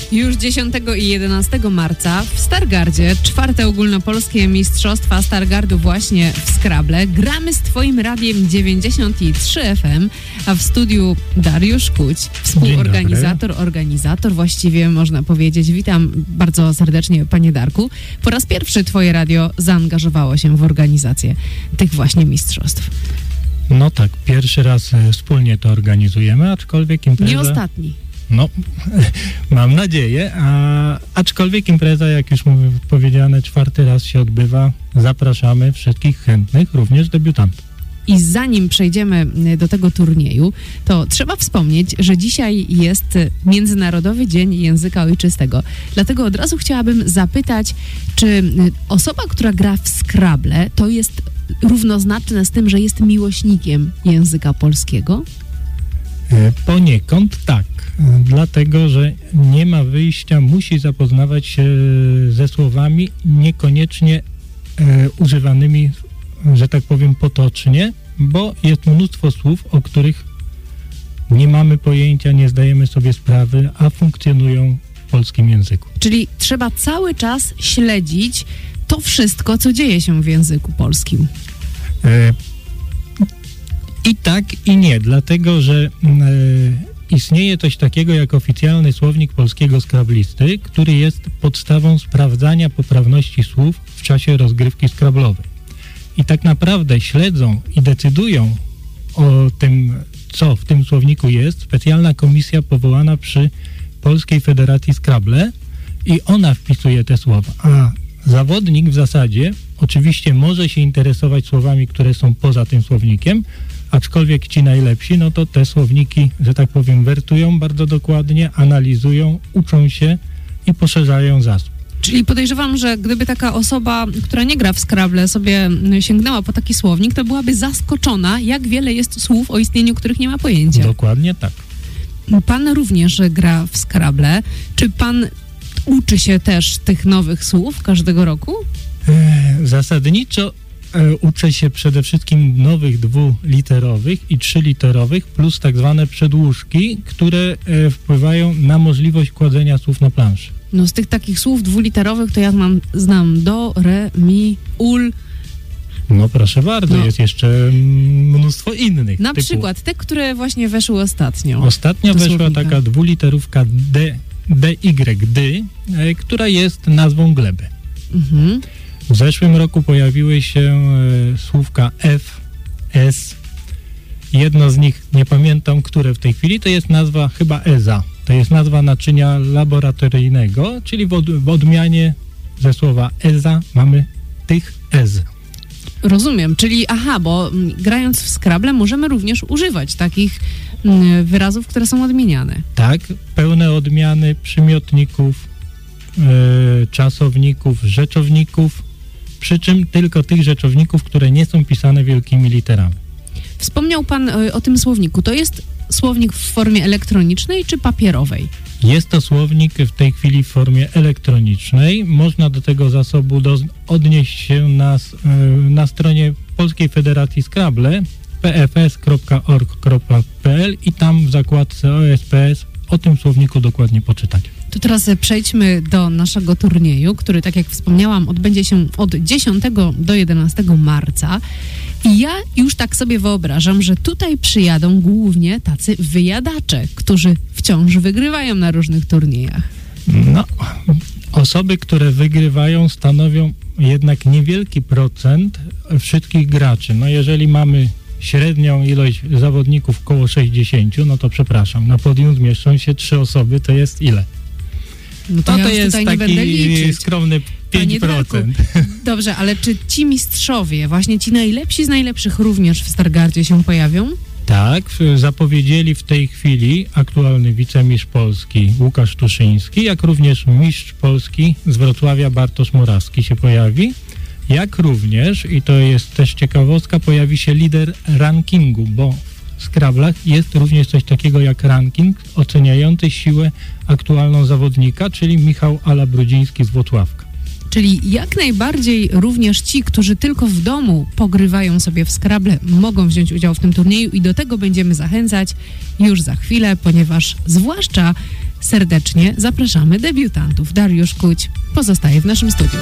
Już 10 i 11 marca w Stargardzie 4. ogólnopolskie mistrzostwa Stargardu właśnie w Scrabble. Gramy z Twoim radiem 93 FM, a w studiu Dariusz Kuć, organizator właściwie można powiedzieć. Witam bardzo serdecznie, panie Darku. Po raz pierwszy Twoje radio zaangażowało się w organizację tych właśnie mistrzostw. No tak, pierwszy raz wspólnie to organizujemy, aczkolwiek impreza... Nie ostatni. No, mam nadzieję, aczkolwiek impreza, jak już powiedziane, 4. raz się odbywa. Zapraszamy wszystkich chętnych, również debiutantów. I zanim przejdziemy do tego turnieju, to trzeba wspomnieć, że dzisiaj jest Międzynarodowy Dzień Języka Ojczystego. Dlatego od razu chciałabym zapytać, czy osoba, która gra w Scrabble, to jest równoznaczne z tym, że jest miłośnikiem języka polskiego? Poniekąd tak, dlatego, że nie ma wyjścia, musi zapoznawać się ze słowami niekoniecznie używanymi, że tak powiem, potocznie, bo jest mnóstwo słów, o których nie mamy pojęcia, nie zdajemy sobie sprawy, a funkcjonują w polskim języku. Czyli trzeba cały czas śledzić to wszystko, co dzieje się w języku polskim. I tak, i nie, dlatego, że istnieje coś takiego jak oficjalny słownik polskiego skrablisty, który jest podstawą sprawdzania poprawności słów w czasie rozgrywki skrablowej. I tak naprawdę śledzą i decydują o tym, co w tym słowniku jest, specjalna komisja powołana przy Polskiej Federacji Scrabble i ona wpisuje te słowa, a zawodnik w zasadzie oczywiście może się interesować słowami, które są poza tym słownikiem, aczkolwiek ci najlepsi, no to te słowniki, że tak powiem, wertują bardzo dokładnie, analizują, uczą się i poszerzają zasób. Czyli podejrzewam, że gdyby taka osoba, która nie gra w Scrabble, sobie sięgnęła po taki słownik, to byłaby zaskoczona, jak wiele jest słów, o istnieniu których nie ma pojęcia. Dokładnie tak. Pan również gra w Scrabble. Czy pan uczy się też tych nowych słów każdego roku? Zasadniczo uczę się przede wszystkim nowych 2-literowych i 3-literowych, plus tak zwane przedłużki, które wpływają na możliwość kładzenia słów na planszy. No z tych takich słów 2-literowych to ja znam do, re, mi, ul. No proszę bardzo, jest jeszcze mnóstwo innych. Na przykład te, które właśnie weszły ostatnio. Ostatnio weszła taka 2-literówka DY, która jest nazwą gleby. Mhm. W zeszłym roku pojawiły się słówka F, S. Jedno z nich, nie pamiętam, które w tej chwili, to jest nazwa chyba EZA. To jest nazwa naczynia laboratoryjnego, czyli w odmianie ze słowa EZA mamy tych EZ. Rozumiem, czyli bo grając w Scrabble możemy również używać takich wyrazów, które są odmieniane. Tak, pełne odmiany przymiotników, czasowników, rzeczowników, przy czym tylko tych rzeczowników, które nie są pisane wielkimi literami. Wspomniał pan o tym słowniku. To jest słownik w formie elektronicznej czy papierowej? Jest to słownik w tej chwili w formie elektronicznej. Można do tego zasobu odnieść się na stronie Polskiej Federacji Scrabble pfs.org.pl i tam w zakładce OSPS o tym słowniku dokładnie poczytać. To teraz przejdźmy do naszego turnieju, który, tak jak wspomniałam, odbędzie się od 10 do 11 marca. I ja już tak sobie wyobrażam, że tutaj przyjadą głównie tacy wyjadacze, którzy wciąż wygrywają na różnych turniejach. No, osoby, które wygrywają, stanowią jednak niewielki procent wszystkich graczy. No jeżeli mamy średnią ilość zawodników koło 60, no to przepraszam, na podium zmieszczą się 3 osoby, to jest ile? No to ja jest taki skromny 5%. Dobrze, ale czy ci mistrzowie, właśnie ci najlepsi z najlepszych również w Stargardzie się pojawią? Tak, zapowiedzieli w tej chwili aktualny wicemistrz Polski Łukasz Tuszyński, jak również mistrz Polski z Wrocławia Bartosz Morawski się pojawi, jak również, i to jest też ciekawostka, pojawi się lider rankingu, bo w Scrabblach jest również coś takiego jak ranking oceniający siłę aktualną zawodnika, czyli Michał Ala-Brudziński z Włocławka. Czyli jak najbardziej również ci, którzy tylko w domu pogrywają sobie w Scrabble, mogą wziąć udział w tym turnieju i do tego będziemy zachęcać już za chwilę, ponieważ zwłaszcza serdecznie zapraszamy debiutantów. Dariusz Kuć pozostaje w naszym studiu.